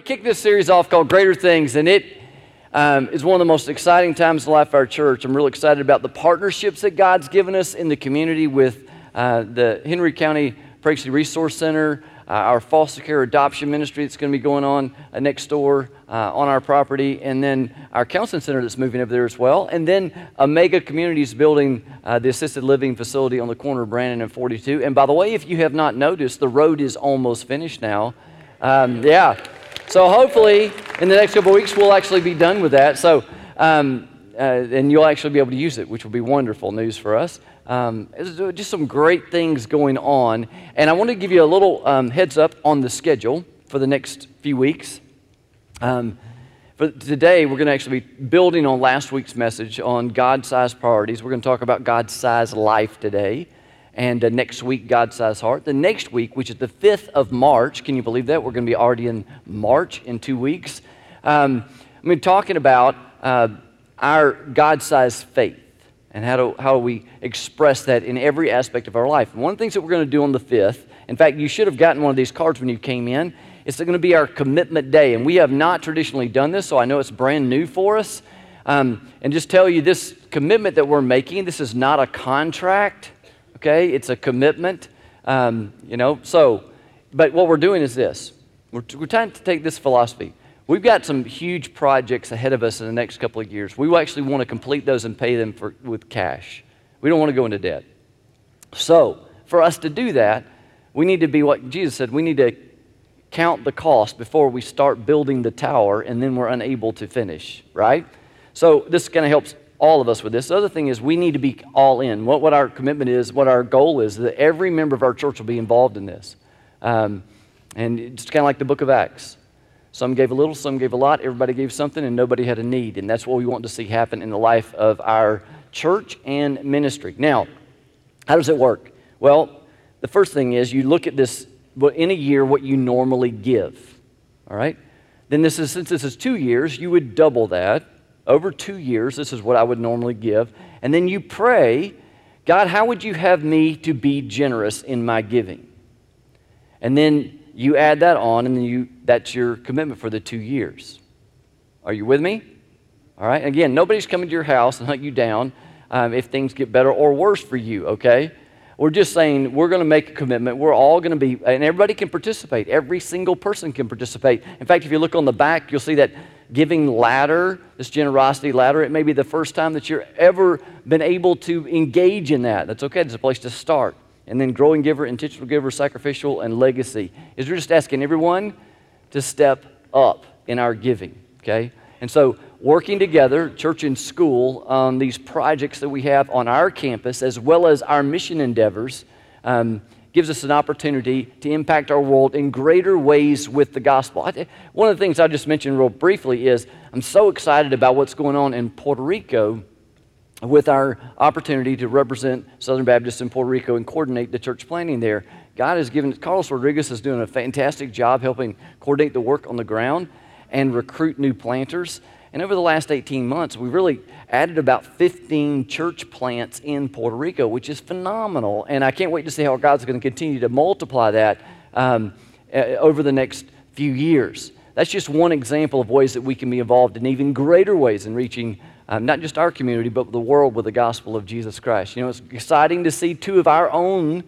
kicked this series off called Greater Things, and it is one of the most exciting times in the life of our church. I'm really excited about the partnerships that God's given us in the community with the Henry County Pregnancy Resource Center, our foster care adoption ministry that's going to be going on next door on our property, and then our counseling center that's moving over there as well, and then Omega Communities building the assisted living facility on the corner of Brandon and 42. And by the way, if you have not noticed, the road is almost finished now. So hopefully in the next couple of weeks we'll actually be done with that. So and you'll actually be able to use it, which will be wonderful news for us. There's just some great things going on, and I want to give you a little heads up on the schedule for the next few weeks. For today, we're going to actually be building on last week's message on God-sized priorities. We're going to talk about God-sized life today, and next week, God-sized heart. The next week, which is the 5th of March, can you believe that? We're going to be already in March in 2 weeks. I'm going to be talking about our God-sized faith. And how do we express that in every aspect of our life? And one of the things that we're going to do on the 5th, in fact, you should have gotten one of these cards when you came in. It's going to be our commitment day. And we have not traditionally done this, so I know it's brand new for us. And just tell you, this commitment that we're making, this is not a contract, okay? It's a commitment, But what we're doing is this. We're trying to take this philosophy. We've got some huge projects ahead of us in the next couple of years. We actually want to complete those and pay them with cash. We don't want to go into debt. So, for us to do that, we need to be what Jesus said. We need to count the cost before we start building the tower, and then we're unable to finish, right? So, this kind of helps all of us with this. The other thing is we need to be all in. What our commitment is, what our goal is, that every member of our church will be involved in this. And it's kind of like the book of Acts. Some gave a little, some gave a lot, everybody gave something, and nobody had a need. And that's what we want to see happen in the life of our church and ministry. Now, how does it work? Well, the first thing is you look at this, in a year, what you normally give, all right? Then since this is 2 years, you would double that. Over 2 years, this is what I would normally give. And then you pray, God, how would you have me to be generous in my giving? And then you add that on, and then that's your commitment for the 2 years. Are you with me? All right. Again, nobody's coming to your house and hunt you down if things get better or worse for you, okay? We're just saying we're going to make a commitment. We're all going to be, and everybody can participate. Every single person can participate. In fact, if you look on the back, you'll see that giving ladder, this generosity ladder. It may be the first time that you're ever been able to engage in that. That's okay. It's a place to start. And then growing giver, intentional giver, sacrificial, and legacy. Is we're just asking everyone to step up in our giving, okay? And so working together, church and school, on these projects that we have on our campus, as well as our mission endeavors, gives us an opportunity to impact our world in greater ways with the gospel. One of the things I just mentioned real briefly is I'm so excited about what's going on in Puerto Rico with our opportunity to represent Southern Baptists in Puerto Rico and coordinate the church planting there. God has given, Carlos Rodriguez is doing a fantastic job helping coordinate the work on the ground and recruit new planters. And over the last 18 months, we've really added about 15 church plants in Puerto Rico, which is phenomenal. And I can't wait to see how God's going to continue to multiply that over the next few years. That's just one example of ways that we can be involved in even greater ways in reaching not just our community, but the world with the gospel of Jesus Christ. You know, it's exciting to see two of our own,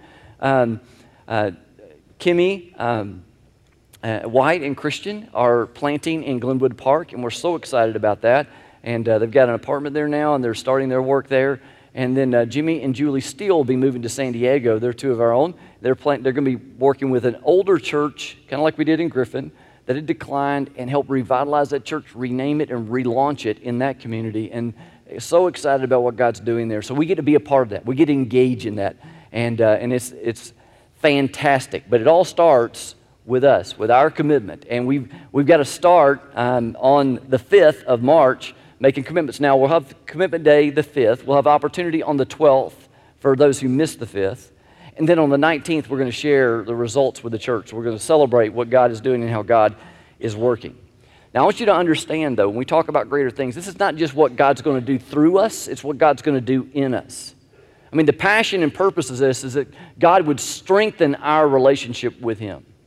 Kimmy White and Christian, are planting in Glenwood Park, and we're so excited about that. And they've got an apartment there now, and they're starting their work there. And then Jimmy and Julie Steele will be moving to San Diego. They're two of our own. They're going to be working with an older church, kind of like we did in Griffin, that had declined, and help revitalize that church, rename it, and relaunch it in that community. And so excited about what God's doing there. So we get to be a part of that. We get to engage in that. And it's fantastic. But it all starts with us, with our commitment. And we've got to start on the 5th of March making commitments. Now, we'll have Commitment Day the 5th. We'll have opportunity on the 12th for those who missed the 5th. And then on the 19th, we're going to share the results with the church. We're going to celebrate what God is doing and how God is working. Now, I want you to understand, though, when we talk about greater things, this is not just what God's going to do through us, it's what God's going to do in us. I mean, the passion and purpose of this is that God would strengthen our relationship with Him.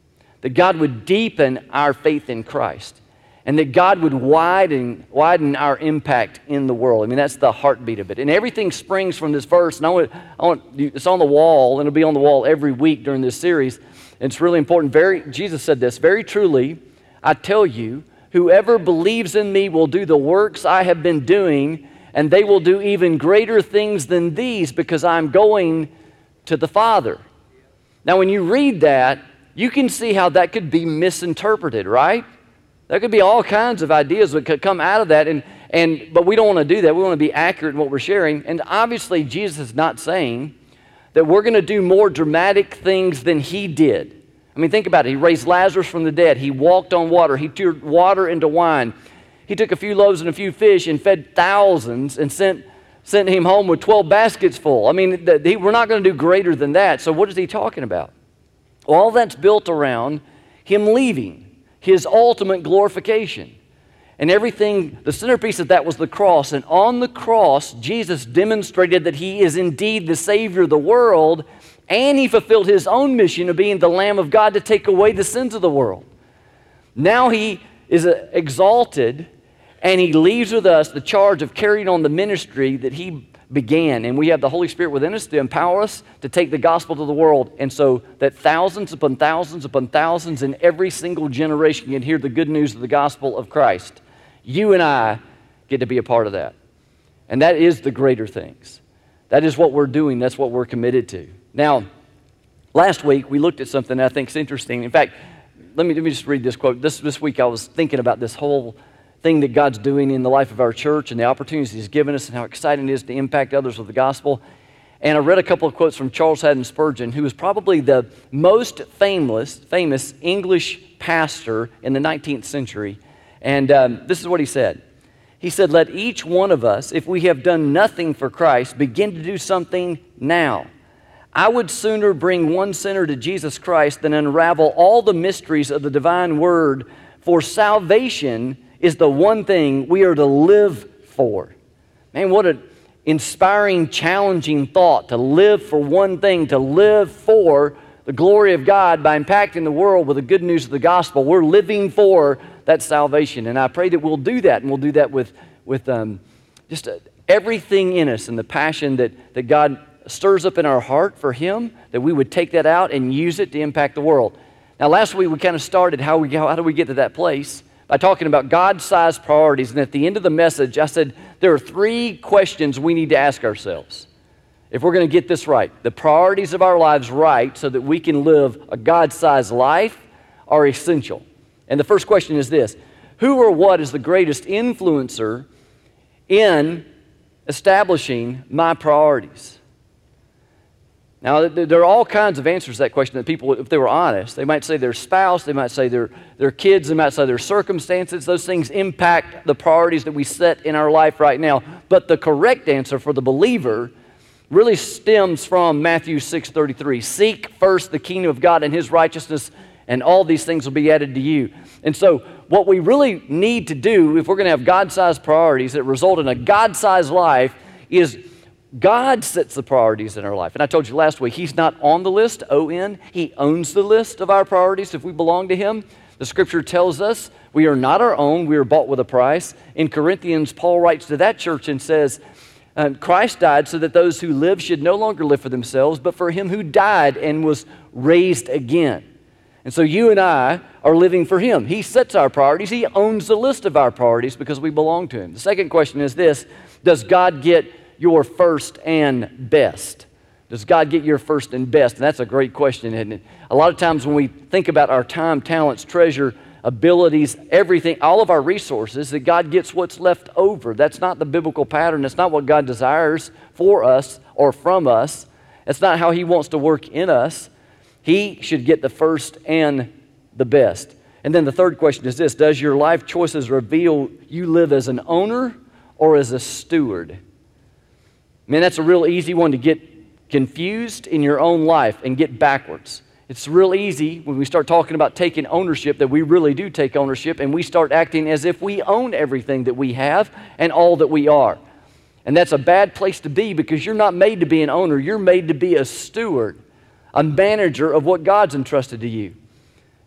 that God would deepen our faith in Christ, and that God would widen our impact in the world. I mean, that's the heartbeat of it. And everything springs from this verse. And it's on the wall, and it'll be on the wall every week during this series. And it's really important. Jesus said this, "Very truly, I tell you, whoever believes in me will do the works I have been doing, and they will do even greater things than these, because I'm going to the Father." Now, when you read that, you can see how that could be misinterpreted, right? There could be all kinds of ideas that could come out of that, but we don't want to do that. We want to be accurate in what we're sharing. And obviously, Jesus is not saying that we're going to do more dramatic things than he did. I mean, think about it. He raised Lazarus from the dead. He walked on water. He turned water into wine. He took a few loaves and a few fish and fed thousands and sent him home with 12 baskets full. I mean, we're not going to do greater than that. So what is he talking about? Well, all that's built around him leaving, his ultimate glorification. And everything, the centerpiece of that was the cross. And on the cross, Jesus demonstrated that he is indeed the Savior of the world, and he fulfilled his own mission of being the Lamb of God to take away the sins of the world. Now he is exalted, and he leaves with us the charge of carrying on the ministry that he began. And we have the Holy Spirit within us to empower us to take the gospel to the world. And so that thousands upon thousands upon thousands in every single generation can hear the good news of the gospel of Christ. You and I get to be a part of that. And that is the greater things. That is what we're doing. That's what we're committed to. Now, last week we looked at something that I think is interesting. In fact, let me just read this quote. This week I was thinking about this whole thing that God's doing in the life of our church and the opportunities he's given us and how exciting it is to impact others with the gospel. And I read a couple of quotes from Charles Haddon Spurgeon, who was probably the most famous English pastor in the 19th century. And this is what he said. He said, "Let each one of us, if we have done nothing for Christ, begin to do something now. I would sooner bring one sinner to Jesus Christ than unravel all the mysteries of the divine word, for salvation is the one thing we are to live for." Man, what an inspiring, challenging thought, to live for one thing, to live for the glory of God by impacting the world with the good news of the gospel. We're living for that salvation, and I pray that we'll do that, and we'll do that with just everything in us and the passion that God stirs up in our heart for him, that we would take that out and use it to impact the world. Now, last week we kind of started how do we get to that place by talking about God-sized priorities. And at the end of the message, I said there are 3 questions we need to ask ourselves if we're going to get this right. The priorities of our lives right so that we can live a God-sized life are essential. And the first question is this: who or what is the greatest influencer in establishing my priorities? Now, there are all kinds of answers to that question that people, if they were honest, they might say their spouse, they might say their kids, they might say their circumstances. Those things impact the priorities that we set in our life right now. But the correct answer for the believer really stems from Matthew 6:33. "Seek first the kingdom of God and his righteousness, and all these things will be added to you." And so what we really need to do if we're going to have God-sized priorities that result in a God-sized life is God sets the priorities in our life. And I told you last week, he's not on the list, O-N. He owns the list of our priorities if we belong to him. The scripture tells us we are not our own, we are bought with a price. In Corinthians, Paul writes to that church and says, Christ died so that those who live should no longer live for themselves, but for him who died and was raised again. And so you and I are living for him. He sets our priorities. He owns the list of our priorities because we belong to him. The second question is this: does God get your first and best? Does God get your first and best? And that's a great question, isn't it? A lot of times when we think about our time, talents, treasure, abilities, everything, all of our resources, that God gets what's left over. That's not the biblical pattern. That's not what God desires for us or from us. That's not how he wants to work in us. He should get the first and the best. And then the third question is this: does your life choices reveal you live as an owner or as a steward? Man, that's a real easy one to get confused in your own life and get backwards. It's real easy when we start talking about taking ownership that we really do take ownership, and we start acting as if we own everything that we have and all that we are. And that's a bad place to be, because you're not made to be an owner. You're made to be a steward, a manager of what God's entrusted to you.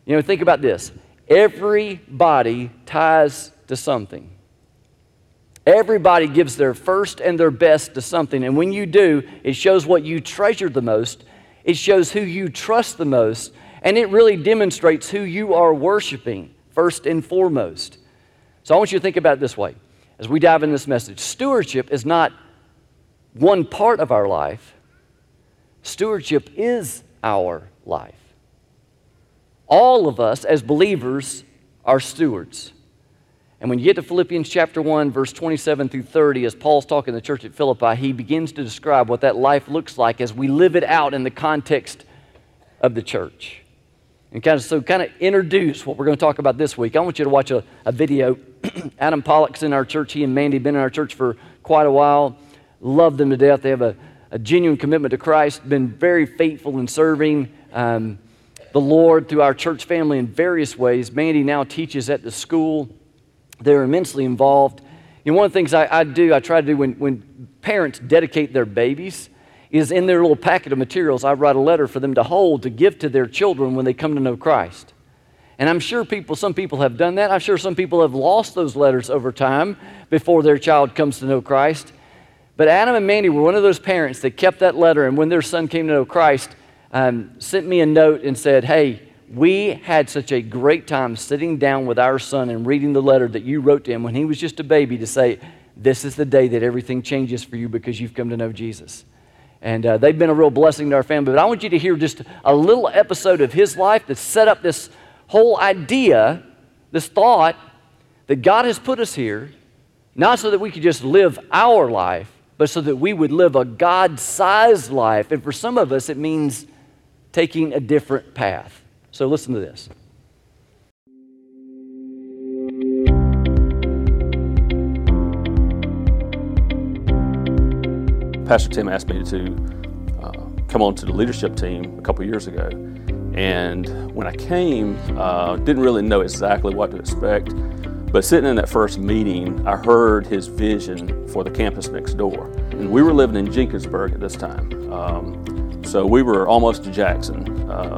You know, think about this. Everybody ties to something. Everybody gives their first and their best to something. And when you do, it shows what you treasure the most. It shows who you trust the most. And it really demonstrates who you are worshiping first and foremost. So I want you to think about it this way. As we dive into this message, stewardship is not one part of our life. Stewardship is our life. All of us as believers are stewards. And when you get to Philippians chapter 1, verse 27 through 30, as Paul's talking to the church at Philippi, he begins to describe what that life looks like as we live it out in the context of the church. And kind of introduce what we're going to talk about this week. I want you to watch a video. Adam Pollock's in our church. He and Mandy have been in our church for quite a while. Love them to death. They have a genuine commitment to Christ, been very faithful in serving the Lord through our church family in various ways. Mandy now teaches at the school. They're immensely involved. You know, one of the things I try to do when parents dedicate their babies is in their little packet of materials, I write a letter for them to hold, to give to their children when they come to know Christ. And I'm sure some people have done that. I'm sure some people have lost those letters over time before their child comes to know Christ. But Adam and Mandy were one of those parents that kept that letter, and when their son came to know Christ, sent me a note and said, hey, we had such a great time sitting down with our son and reading the letter that you wrote to him when he was just a baby to say, this is the day that everything changes for you because you've come to know Jesus. And they've been a real blessing to our family. But I want you to hear just a little episode of his life that set up this whole idea, this thought that God has put us here, not so that we could just live our life, but so that we would live a God-sized life. And for some of us, it means taking a different path. So listen to this. Pastor Tim asked me to come on to the leadership team a couple years ago. And when I came, didn't really know exactly what to expect. But sitting in that first meeting, I heard his vision for the campus next door. And we were living in Jenkinsburg at this time. So we were almost to Jackson.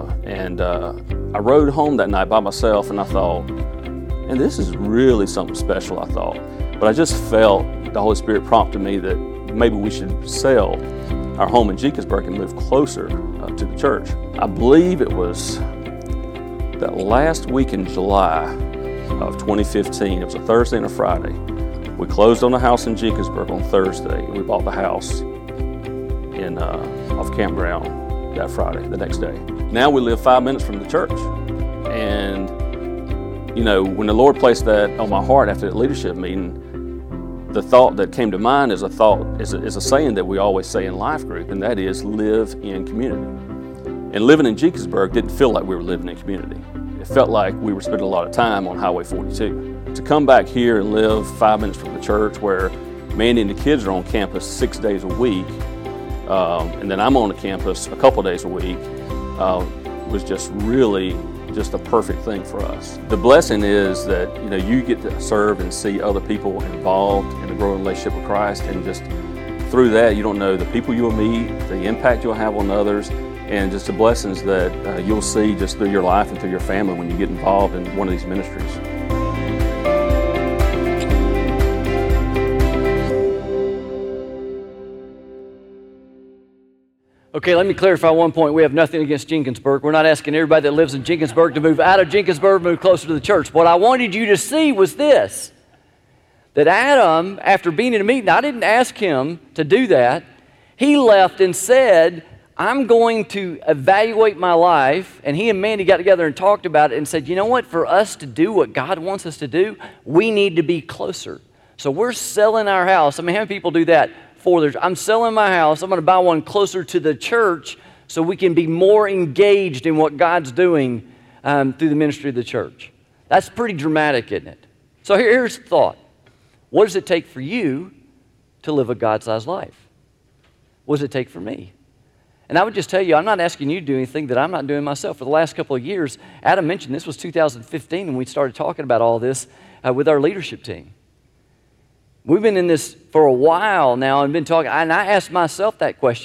I rode home that night by myself and I thought, and this is really something special, I thought. But I just felt the Holy Spirit prompted me that maybe we should sell our home in Jenkinsburg and move closer to the church. I believe it was that last week in July of 2015. It was a Thursday and a Friday. We closed on a house in Jenkinsburg on Thursday. We bought the house in off campground that Friday, the next day. Now we live 5 minutes from the church. And, you know, when the Lord placed that on my heart after that leadership meeting, the thought that came to mind is a saying that we always say in life group, and that is live in community. And living in Jenkinsburg didn't feel like we were living in community. It felt like we were spending a lot of time on Highway 42. To come back here and live 5 minutes from the church where Mandy and the kids are on campus 6 days a week, and then I'm on the campus a couple days a week, was just really just a perfect thing for us. The blessing is that you get to serve and see other people involved in a growing relationship with Christ, and just through that you don't know the people you'll meet, the impact you'll have on others, and just the blessings that you'll see just through your life and through your family when you get involved in one of these ministries. Okay, let me clarify one point. We have nothing against Jenkinsburg. We're not asking everybody that lives in Jenkinsburg to move out of Jenkinsburg, move closer to the church. What I wanted you to see was this, that Adam, after being in a meeting, I didn't ask him to do that. He left and said, I'm going to evaluate my life. And he and Mandy got together and talked about it and said, you know what, for us to do what God wants us to do, we need to be closer. So we're selling our house. I mean, how many people do that? I'm selling my house. I'm going to buy one closer to the church so we can be more engaged in what God's doing through the ministry of the church. That's pretty dramatic, isn't it? So here's the thought. What does it take for you to live a God-sized life? What does it take for me? And I would just tell you, I'm not asking you to do anything that I'm not doing myself. For the last couple of years, Adam mentioned this was 2015 when we started talking about all this with our leadership team. We've been in this for a while now and been talking, and I asked myself that question,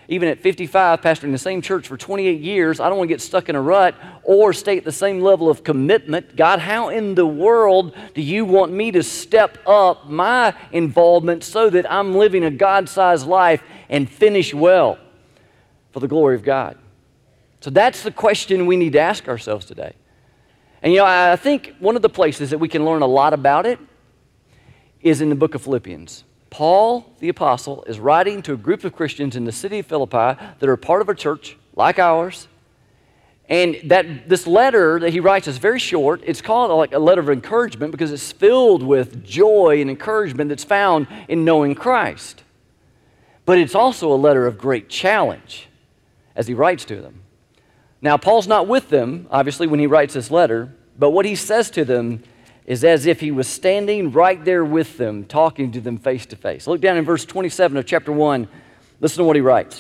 even at 55, pastoring the same church for 28 years, I don't want to get stuck in a rut or stay at the same level of commitment. God, how in the world do you want me to step up my involvement so that I'm living a God-sized life and finish well for the glory of God? So that's the question we need to ask ourselves today. And I think one of the places that we can learn a lot about it is in the book of Philippians. Paul, the apostle, is writing to a group of Christians in the city of Philippi that are part of a church like ours. And this letter that he writes is very short. It's called like a letter of encouragement because it's filled with joy and encouragement that's found in knowing Christ. But it's also a letter of great challenge as he writes to them. Now, Paul's not with them, obviously, when he writes this letter, but what he says to them is as if he was standing right there with them, talking to them face to face. Look down in verse 27 of chapter 1. Listen to what he writes.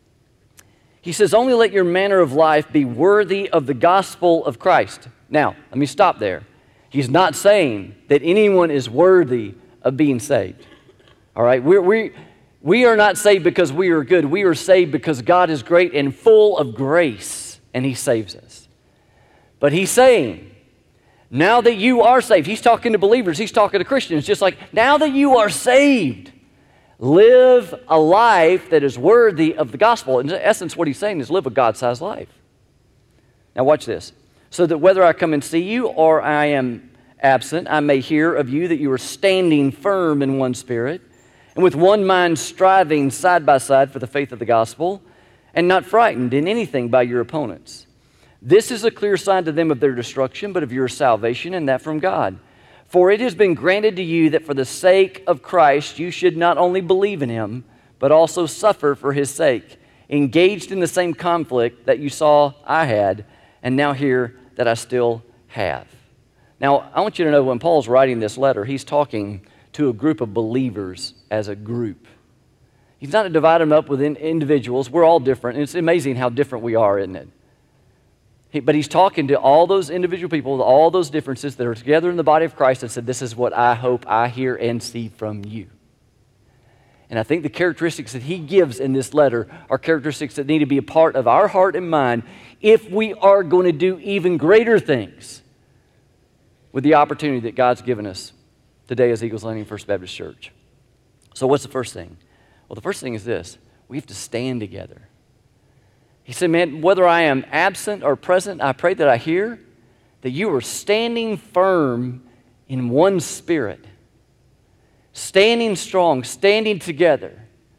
He says, "Only let your manner of life be worthy of the gospel of Christ." Now, let me stop there. He's not saying that anyone is worthy of being saved. All right? We are not saved because we are good. We are saved because God is great and full of grace, and he saves us. But he's saying, now that you are saved, he's talking to believers, he's talking to Christians, just like, now that you are saved, live a life that is worthy of the gospel. In essence, what he's saying is live a God-sized life. Now watch this. "So that whether I come and see you or I am absent, I may hear of you that you are standing firm in one spirit, and with one mind striving side by side for the faith of the gospel, and not frightened in anything by your opponents. This is a clear sign to them of their destruction, but of your salvation, and that from God. For it has been granted to you that for the sake of Christ you should not only believe in him, but also suffer for his sake, engaged in the same conflict that you saw I had, and now hear that I still have." Now, I want you to know when Paul's writing this letter, he's talking to a group of believers as a group. He's not dividing them up within individuals. We're all different. And it's amazing how different we are, isn't it? But he's talking to all those individual people, all those differences that are together in the body of Christ, and said, this is what I hope I hear and see from you. And I think the characteristics that he gives in this letter are characteristics that need to be a part of our heart and mind if we are going to do even greater things with the opportunity that God's given us today as Eagles Landing First Baptist Church. So what's the first thing? Well, the first thing is this. We have to stand together. He said, man, whether I am absent or present, I pray that I hear that you are standing firm in one spirit, standing strong, standing together.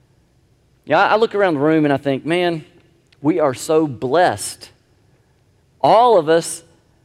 I look around the room and I think, man, we are so blessed. All of us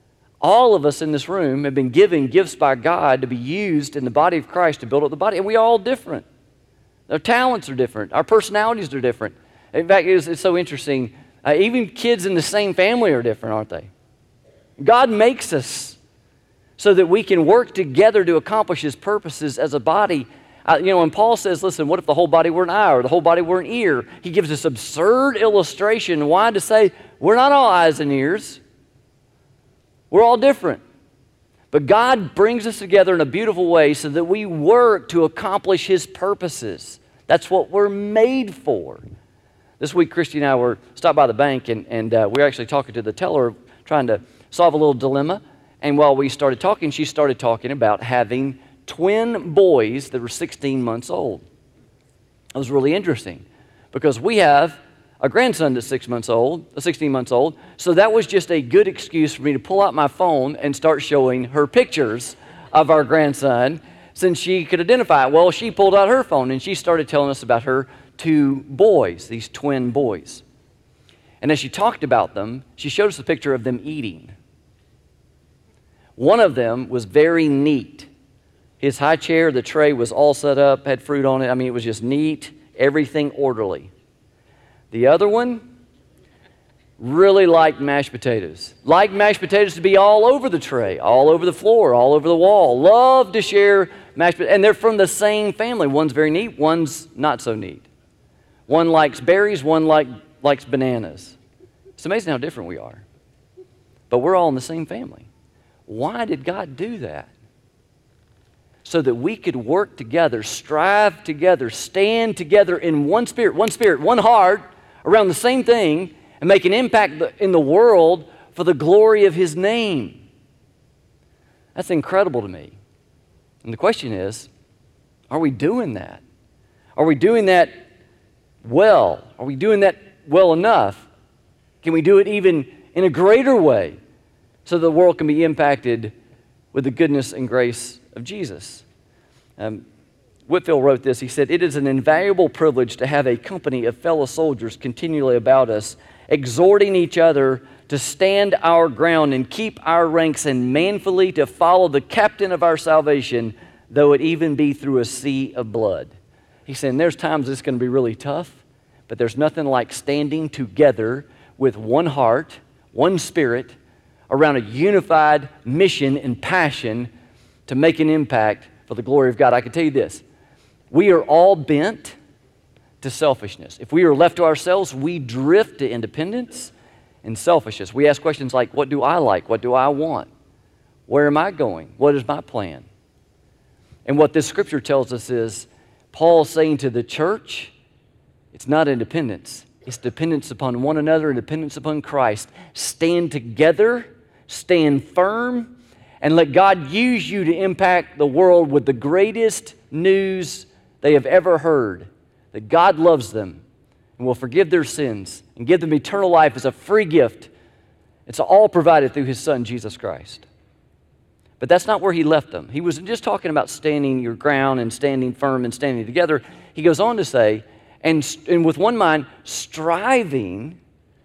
in this room have been given gifts by God to be used in the body of Christ to build up the body, and we are all different. Our talents are different. Our personalities are different. In fact, it's so interesting. Even kids in the same family are different, aren't they? God makes us so that we can work together to accomplish his purposes as a body. When Paul says, listen, what if the whole body were an eye or the whole body were an ear? He gives this absurd illustration. Why? To say, we're not all eyes and ears. We're all different. But God brings us together in a beautiful way so that we work to accomplish his purposes. That's what we're made for. This week, Christy and I stopped by the bank, and we were actually talking to the teller, trying to solve a little dilemma. And while we started talking, she started talking about having twin boys that were 16 months old. It was really interesting because we have a grandson that's 16 months old. So that was just a good excuse for me to pull out my phone and start showing her pictures of our grandson since she could identify it. Well, she pulled out her phone and she started telling us about her two boys, these twin boys. And as she talked about them, she showed us a picture of them eating. One of them was very neat. His high chair, the tray was all set up, had fruit on it. I mean, it was just neat, everything orderly. The other one really liked mashed potatoes. Liked mashed potatoes to be all over the tray, all over the floor, all over the wall. Loved to share mashed potatoes. And they're from the same family. One's very neat, one's not so neat. One likes berries, one likes bananas. It's amazing how different we are. But we're all in the same family. Why did God do that? So that we could work together, strive together, stand together in one spirit, one heart, around the same thing and make an impact in the world for the glory of His name. That's incredible to me. And the question is, are we doing that? Are we doing that well? Are we doing that well enough? Can we do it even in a greater way so the world can be impacted with the goodness and grace of Jesus? Whitefield wrote this. He said, "It is an invaluable privilege to have a company of fellow soldiers continually about us, exhorting each other to stand our ground and keep our ranks and manfully to follow the captain of our salvation, though it even be through a sea of blood." He's saying there's times it's going to be really tough, but there's nothing like standing together with one heart, one spirit, around a unified mission and passion to make an impact for the glory of God. I can tell you this, we are all bent to selfishness. If we are left to ourselves, we drift to independence and selfishness. We ask questions like, what do I like? What do I want? Where am I going? What is my plan? And what this scripture tells us is, Paul's saying to the church, it's not independence. It's dependence upon one another and dependence upon Christ. Stand together, stand firm, and let God use you to impact the world with the greatest news they have ever heard, that God loves them and will forgive their sins and give them eternal life as a free gift. It's all provided through His Son, Jesus Christ. But that's not where he left them. He wasn't just talking about standing your ground and standing firm and standing together. He goes on to say, and with one mind, striving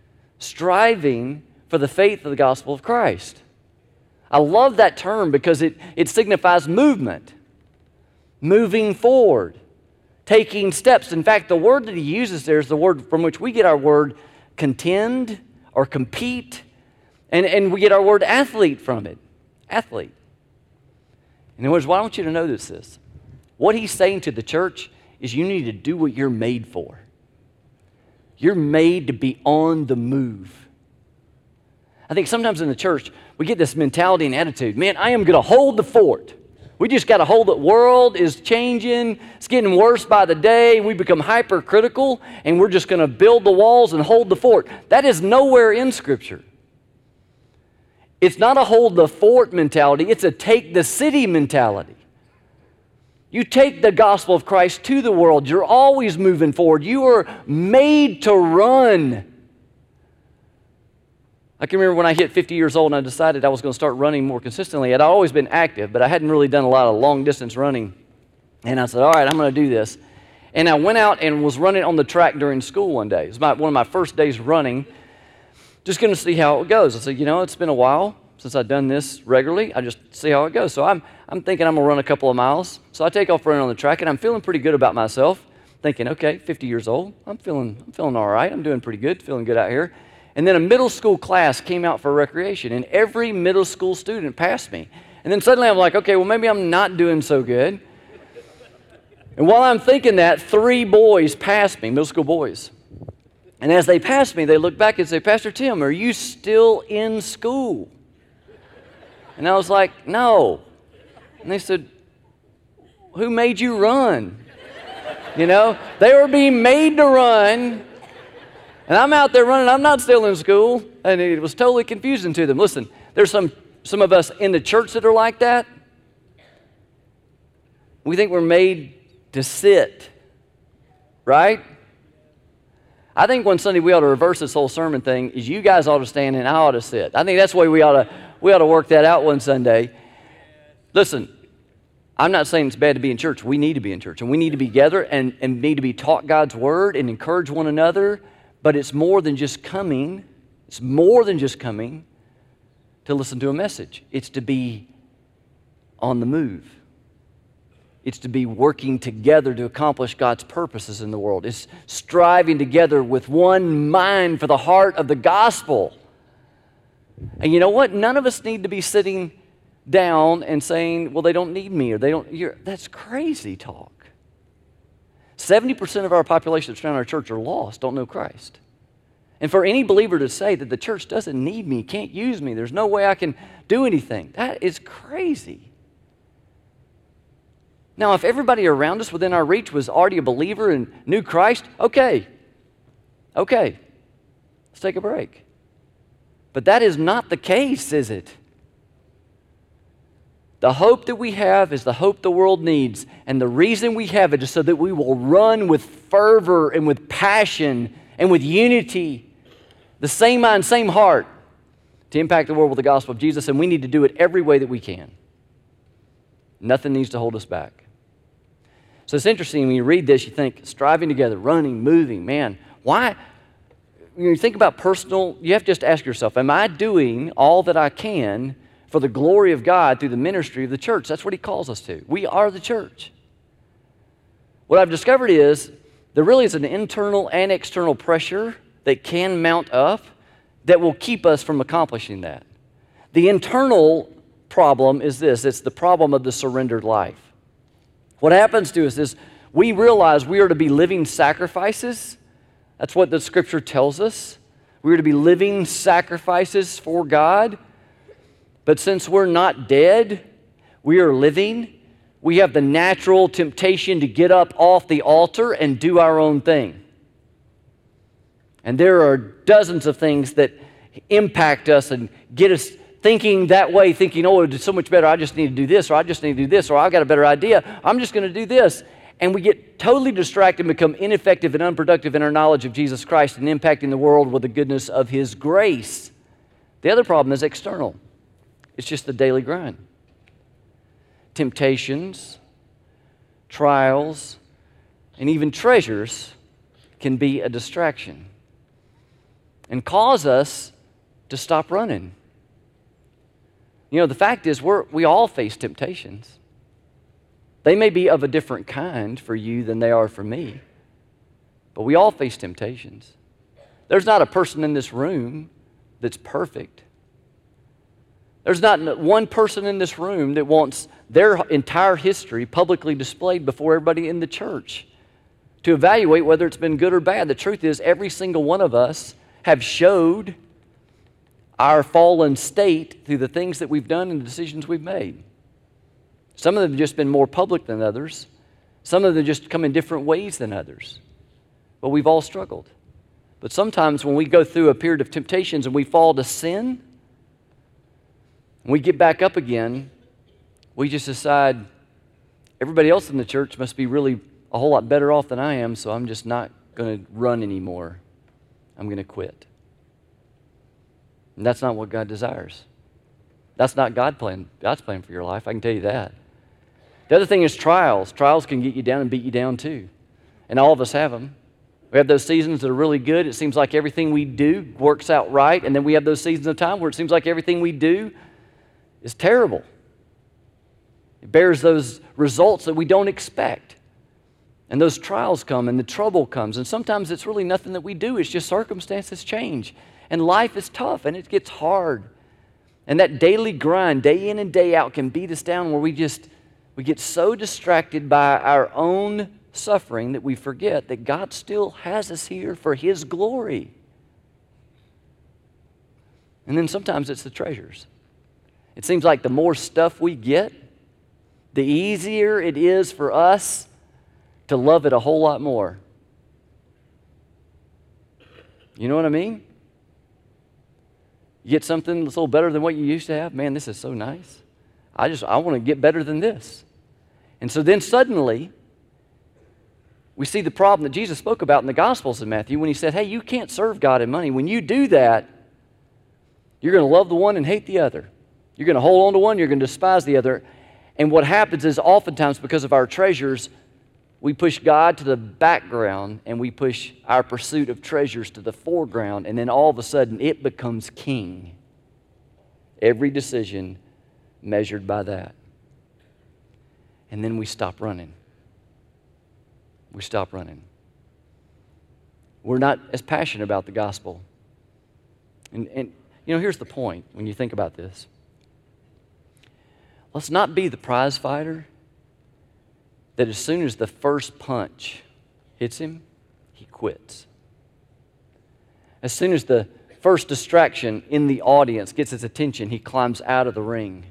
for the faith of the gospel of Christ. I love that term because it signifies movement, moving forward, taking steps. In fact, the word that he uses there is the word from which we get our word contend or compete, and we get our word athlete from it, athlete. In other words, what I want you to notice this. What he's saying to the church is you need to do what you're made for. You're made to be on the move. I think sometimes in the church, we get this mentality and attitude, man, I am going to hold the fort. We just got to hold it. World is changing. It's getting worse by the day. We become hypercritical, and we're just going to build the walls and hold the fort. That is nowhere in Scripture. It's not a hold the fort mentality. It's a take the city mentality. You take the gospel of Christ to the world. You're always moving forward. You are made to run. I can remember when I hit 50 years old and I decided I was going to start running more consistently. I'd always been active, but I hadn't really done a lot of long distance running. And I said, all right, I'm going to do this. And I went out and was running on the track during school one day. It was one of my first days running. Just going to see how it goes. I said, it's been a while since I've done this regularly. I just see how it goes. So I'm thinking I'm going to run a couple of miles. So I take off running on the track, and I'm feeling pretty good about myself, thinking, okay, 50 years old. I'm feeling all right. I'm doing pretty good, feeling good out here. And then a middle school class came out for recreation, and every middle school student passed me. And then suddenly I'm like, okay, well, maybe I'm not doing so good. And while I'm thinking that, 3 boys passed me, middle school boys. And as they passed me, they looked back and said, Pastor Tim, are you still in school? And I was like, no. And they said, who made you run? They were being made to run. And I'm out there running. I'm not still in school. And it was totally confusing to them. Listen, there's some of us in the church that are like that. We think we're made to sit, right? I think one Sunday we ought to reverse this whole sermon thing is you guys ought to stand and I ought to sit. I think that's the way we ought to work that out one Sunday. Listen, I'm not saying it's bad to be in church. We need to be in church, and we need to be together and need to be taught God's word and encourage one another, but it's more than just coming. It's more than just coming to listen to a message. It's to be on the move. It's to be working together to accomplish God's purposes in the world. It's striving together with one mind for the heart of the gospel. And you know what? None of us need to be sitting down and saying, well, they don't need me, or they don't. That's crazy talk. 70% of our population that's around our church are lost, don't know Christ. And for any believer to say that the church doesn't need me, can't use me, there's no way I can do anything, that is crazy. Now, if everybody around us within our reach was already a believer and knew Christ, okay. Okay, let's take a break. But that is not the case, is it? The hope that we have is the hope the world needs. And the reason we have it is so that we will run with fervor and with passion and with unity, the same mind, same heart, to impact the world with the gospel of Jesus. And we need to do it every way that we can. Nothing needs to hold us back. So it's interesting when you read this, you think striving together, running, moving, man, why? When you think about personal, you have to just ask yourself, am I doing all that I can for the glory of God through the ministry of the church? That's what he calls us to. We are the church. What I've discovered is there really is an internal and external pressure that can mount up that will keep us from accomplishing that. The internal problem is this. It's the problem of the surrendered life. What happens to us is we realize we are to be living sacrifices. That's what the scripture tells us. We are to be living sacrifices for God. But since we're not dead, we are living, we have the natural temptation to get up off the altar and do our own thing. And there are dozens of things that impact us and get us thinking that way, thinking, oh, it's so much better, I just need to do this, or I just need to do this, or I've got a better idea, I'm just going to do this. And we get totally distracted and become ineffective and unproductive in our knowledge of Jesus Christ and impacting the world with the goodness of His grace. The other problem is external. It's just the daily grind. Temptations, trials, and even treasures can be a distraction and cause us to stop running. You know, the fact is we all face temptations. They may be of a different kind for you than they are for me, but we all face temptations. There's not a person in this room that's perfect. There's not one person in this room that wants their entire history publicly displayed before everybody in the church to evaluate whether it's been good or bad. The truth is, every single one of us have showed our fallen state through the things that we've done and the decisions we've made. Some of them have just been more public than others. Some of them just come in different ways than others. But we've all struggled. But sometimes when we go through a period of temptations and we fall to sin, when we get back up again, we just decide everybody else in the church must be really a whole lot better off than I am, so I'm just not going to run anymore. I'm going to quit. And that's not what God desires. That's not God's plan for your life, I can tell you that. The other thing is trials. Trials can get you down and beat you down too. And all of us have them. We have those seasons that are really good. It seems like everything we do works out right. And then we have those seasons of time where it seems like everything we do is terrible. It bears those results that we don't expect. And those trials come and the trouble comes. And sometimes it's really nothing that we do. It's just circumstances change. And life is tough and it gets hard. And that daily grind, day in and day out, can beat us down where we get so distracted by our own suffering that we forget that God still has us here for His glory. And then sometimes it's the treasures. It seems like the more stuff we get, the easier it is for us to love it a whole lot more. You know what I mean? You get something that's a little better than what you used to have. Man, this is so nice. I want to get better than this. And so then suddenly, we see the problem that Jesus spoke about in the Gospels of Matthew when He said, hey, you can't serve God and money. When you do that, you're going to love the one and hate the other. You're going to hold on to one, you're going to despise the other. And what happens is oftentimes because of our treasures, we push God to the background and we push our pursuit of treasures to the foreground, and then all of a sudden it becomes king. Every decision measured by that. And then we stop running. We stop running. We're not as passionate about the gospel. And you know, here's the point when you think about this. Let's not be the prize fighter that as soon as the first punch hits him, he quits. As soon as the first distraction in the audience gets his attention, he climbs out of the ring.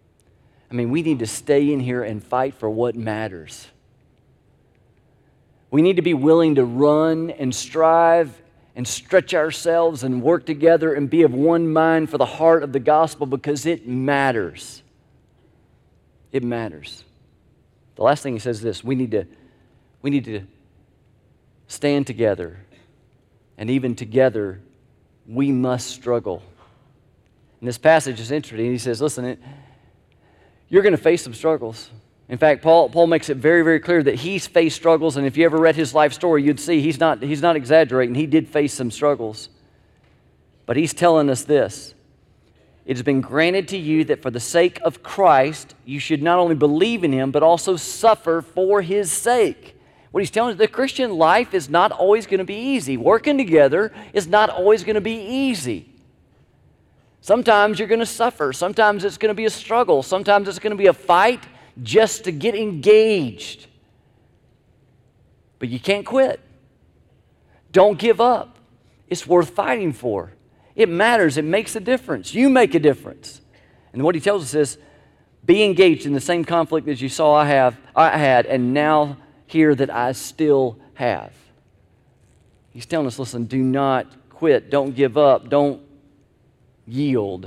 I mean, we need to stay in here and fight for what matters. We need to be willing to run and strive and stretch ourselves and work together and be of one mind for the heart of the gospel, because it matters. It matters. The last thing he says is this: we need to stand together, and even together we must struggle. And this passage is interesting. He says, listen, you're going to face some struggles. In fact, Paul makes it very, very clear that he's faced struggles, and if you ever read his life story, you'd see he's not exaggerating. He did face some struggles. But he's telling us this: it has been granted to you that for the sake of Christ, you should not only believe in Him, but also suffer for His sake. What he's telling us, the Christian life is not always going to be easy. Working together is not always going to be easy. Sometimes you're going to suffer. Sometimes it's going to be a struggle. Sometimes it's going to be a fight just to get engaged. But you can't quit. Don't give up. It's worth fighting for. It matters. It makes a difference. You make a difference. And what he tells us is, be engaged in the same conflict as you saw I had, and now hear that I still have. He's telling us, listen, do not quit. Don't give up. Don't yield.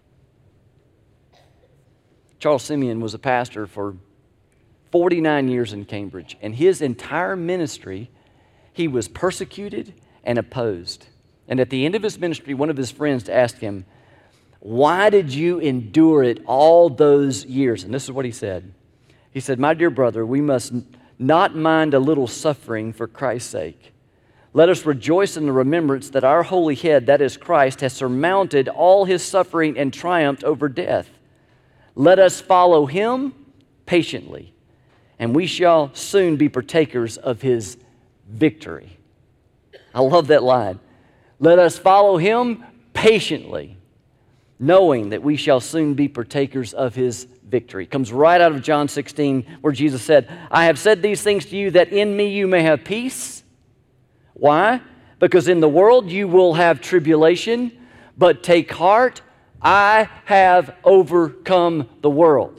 Charles Simeon was a pastor for 49 years in Cambridge, and his entire ministry, he was persecuted and opposed. And at the end of his ministry, one of his friends asked him, why did you endure it all those years? And this is what he said. He said, my dear brother, we must not mind a little suffering for Christ's sake. Let us rejoice in the remembrance that our holy head, that is Christ, has surmounted all his suffering and triumphed over death. Let us follow him patiently, and we shall soon be partakers of his victory. I love that line. Let us follow him patiently, knowing that we shall soon be partakers of his victory. It comes right out of John 16, where Jesus said, I have said these things to you that in me you may have peace. Why? Because in the world you will have tribulation, but take heart, I have overcome the world.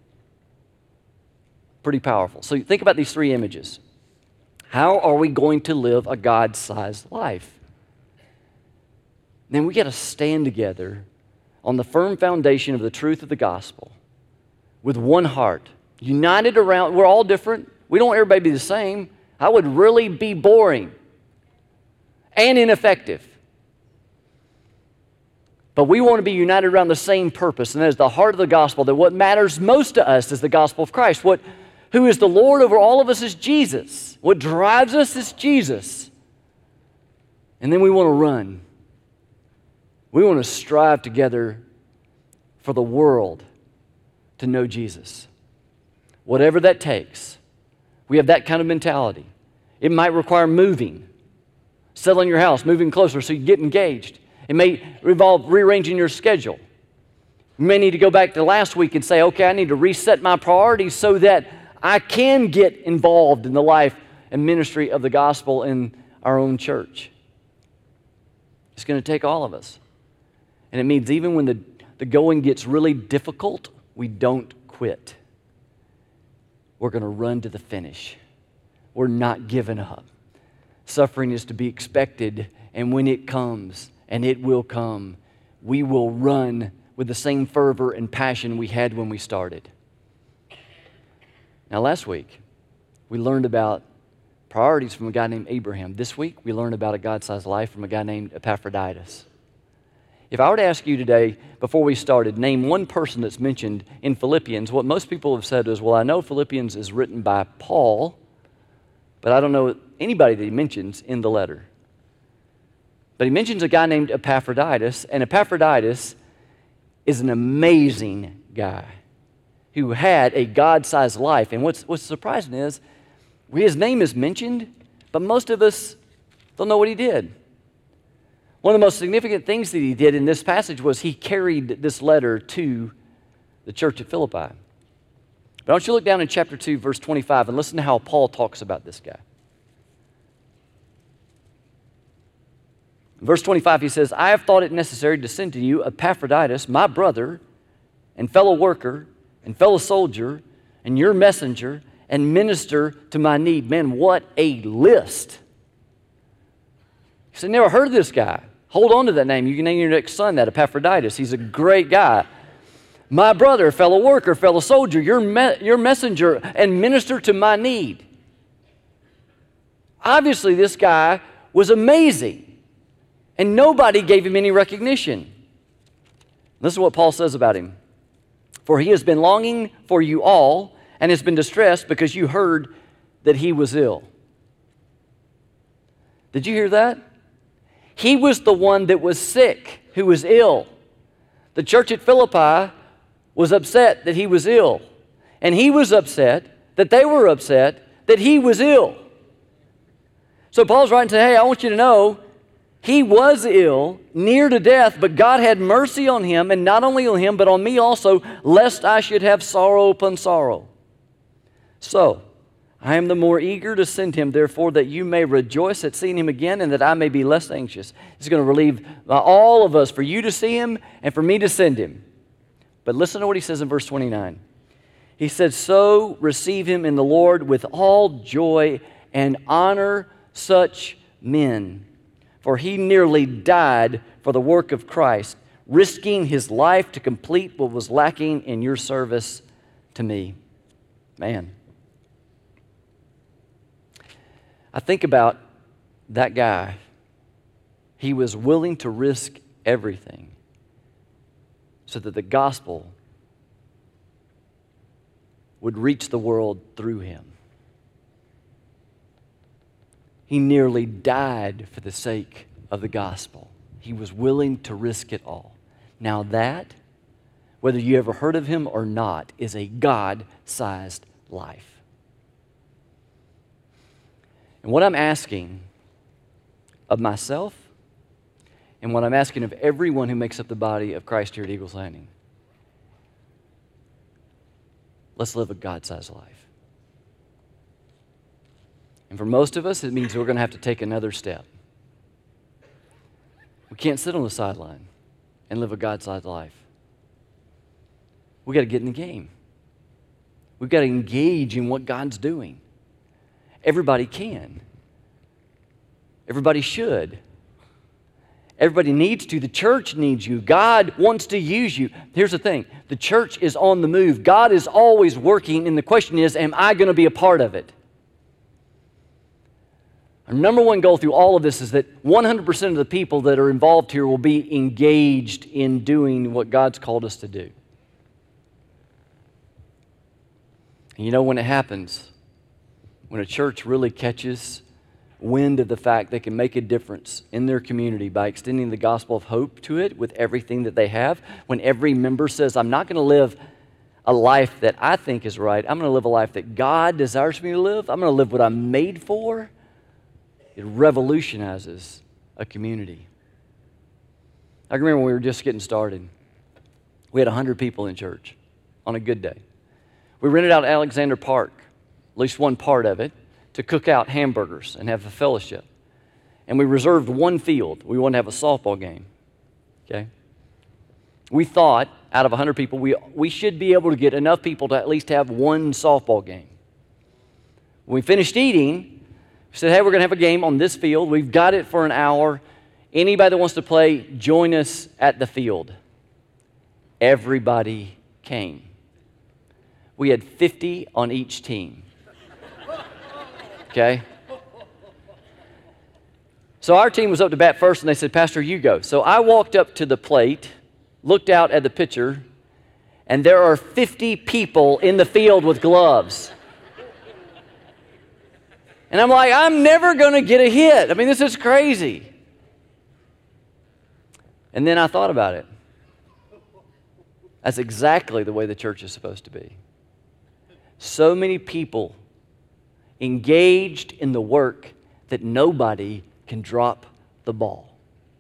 Pretty powerful. So think about these three images. How are we going to live a God-sized life? Then we got to stand together on the firm foundation of the truth of the gospel with one heart, united around. We're all different. We don't want everybody to be the same. I would really be boring and ineffective. But we want to be united around the same purpose, and that is the heart of the gospel, that what matters most to us is the gospel of Christ. Who is the Lord over all of us is Jesus. What drives us is Jesus. And then we want to run. We want to strive together for the world to know Jesus. Whatever that takes. We have that kind of mentality. It might require moving, selling your house, moving closer so you get engaged. It may involve rearranging your schedule. You may need to go back to last week and say, okay, I need to reset my priorities so that I can get involved in the life and ministry of the gospel in our own church. It's going to take all of us. And it means even when the going gets really difficult, we don't quit. We're going to run to the finish. We're not giving up. Suffering is to be expected, and when it comes, and it will come, we will run with the same fervor and passion we had when we started. Now, last week, we learned about priorities from a guy named Abraham. This week, we learned about a God-sized life from a guy named Epaphroditus. If I were to ask you today, before we started, name one person that's mentioned in Philippians, what most people have said is, well, I know Philippians is written by Paul, but I don't know anybody that he mentions in the letter. But he mentions a guy named Epaphroditus, and Epaphroditus is an amazing guy who had a God-sized life. And what's surprising is, his name is mentioned, but most of us don't know what he did. One of the most significant things that he did in this passage was he carried this letter to the church at Philippi. But I want you to look down in chapter 2, verse 25, and listen to how Paul talks about this guy. In verse 25, he says, I have thought it necessary to send to you Epaphroditus, my brother and fellow worker and fellow soldier and your messenger and minister to my need. Man, what a list. You say, never heard of this guy. Hold on to that name. You can name your next son that, Epaphroditus. He's a great guy. My brother, fellow worker, fellow soldier, your messenger, and minister to my need. Obviously, this guy was amazing, and nobody gave him any recognition. This is what Paul says about him. For he has been longing for you all and has been distressed because you heard that he was ill. Did you hear that? He was the one that was sick, who was ill. The church at Philippi was upset that he was ill. And he was upset that they were upset that he was ill. So Paul's writing saying, hey, I want you to know, he was ill, near to death, but God had mercy on him, and not only on him, but on me also, lest I should have sorrow upon sorrow. So, I am the more eager to send him, therefore, that you may rejoice at seeing him again, and that I may be less anxious. He's going to relieve all of us for you to see him and for me to send him. But listen to what he says in verse 29. He said, so receive him in the Lord with all joy and honor such men. For he nearly died for the work of Christ, risking his life to complete what was lacking in your service to me. Man. I think about that guy. He was willing to risk everything so that the gospel would reach the world through him. He nearly died for the sake of the gospel. He was willing to risk it all. Now that, whether you ever heard of him or not, is a God-sized life. And what I'm asking of myself and what I'm asking of everyone who makes up the body of Christ here at Eagles Landing, let's live a God-sized life. And for most of us, it means we're going to have to take another step. We can't sit on the sideline and live a God-sized life. We've got to get in the game. We've got to engage in what God's doing. Everybody can. Everybody should. Everybody needs to. The church needs you. God wants to use you. Here's the thing. The church is on the move. God is always working, and the question is, am I going to be a part of it? Our number one goal through all of this is that 100% of the people that are involved here will be engaged in doing what God's called us to do. And you know, when it happens, when a church really catches wind of the fact they can make a difference in their community by extending the gospel of hope to it with everything that they have, when every member says, I'm not going to live a life that I think is right, I'm going to live a life that God desires me to live, I'm going to live what I'm made for, it revolutionizes a community. I can remember when we were just getting started. We had 100 people in church on a good day. We rented out Alexander Park, at least one part of it, to cook out hamburgers and have a fellowship. And we reserved one field. We wanted to have a softball game. Okay? We thought, out of 100 people, we should be able to get enough people to at least have one softball game. When we finished eating, we said, hey, we're going to have a game on this field. We've got it for an hour. Anybody that wants to play, join us at the field. Everybody came. We had 50 on each team. Okay? So our team was up to bat first, and they said, Pastor, you go. So I walked up to the plate, looked out at the pitcher, and there are 50 people in the field with gloves. And I'm like, I'm never going to get a hit. I mean, this is crazy. And then I thought about it. That's exactly the way the church is supposed to be. So many people engaged in the work that nobody can drop the ball.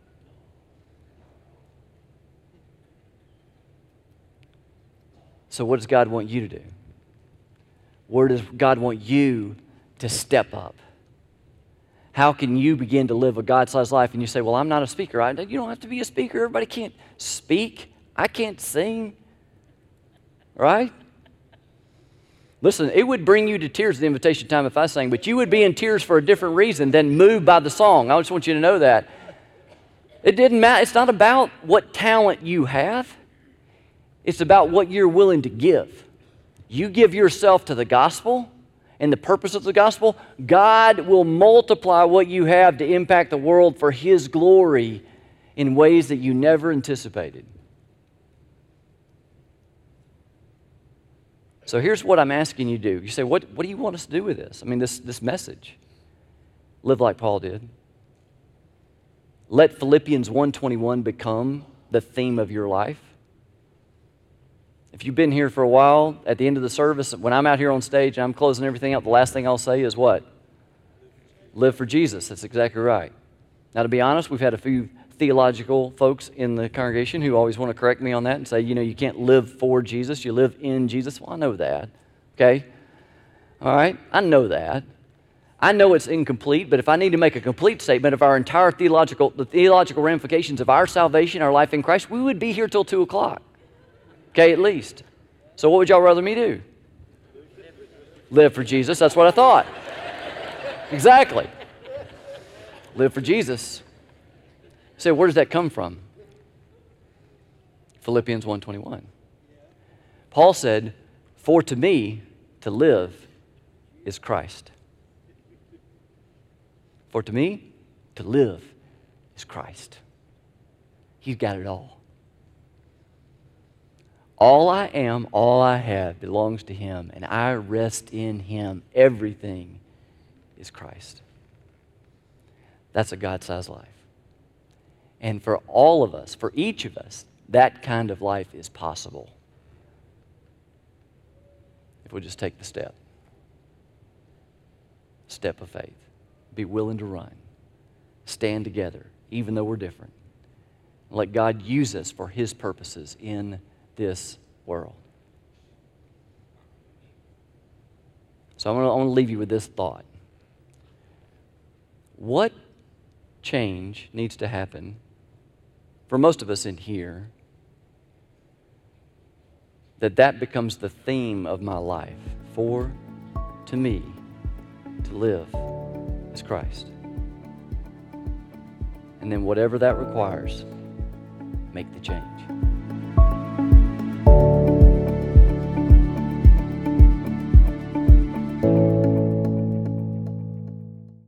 So what does God want you to do? Where does God want you to step up? How can you begin to live a God-sized life? And you say, well, I'm not a speaker. You don't have to be a speaker. Everybody can't speak. I can't sing. Right? Listen, it would bring you to tears at the invitation time if I sang, but you would be in tears for a different reason than moved by the song. I just want you to know that. It didn't matter. It's not about what talent you have. It's about what you're willing to give. You give yourself to the gospel and the purpose of the gospel, God will multiply what you have to impact the world for His glory in ways that you never anticipated. So here's what I'm asking you to do. You say, what do you want us to do with this? I mean, this message. Live like Paul did. Let Philippians 1:21 become the theme of your life. If you've been here for a while, at the end of the service, when I'm out here on stage and I'm closing everything out, the last thing I'll say is what? Live for Jesus. That's exactly right. Now, to be honest, we've had a few theological folks in the congregation who always want to correct me on that and say, you can't live for Jesus, you live in Jesus. Well, I know that, okay? All right, I know that. I know it's incomplete, but if I need to make a complete statement of the theological ramifications of our salvation, our life in Christ, we would be here till 2 o'clock, okay, at least. So what would y'all rather me do? Live for Jesus, that's what I thought. Exactly. Live for Jesus. So where does that come from? Philippians 1:21. Paul said, "For to me to live is Christ." For to me to live is Christ. He's got it all. All I am, all I have belongs to Him, and I rest in Him. Everything is Christ. That's a God-sized life. And for all of us, for each of us, that kind of life is possible. If we just take the step of faith, be willing to run, stand together, even though we're different. Let God use us for His purposes in this world. So I want to leave you with this thought. What change needs to happen for most of us in here that becomes the theme of my life? For to me to live is Christ. And then whatever that requires, make the change.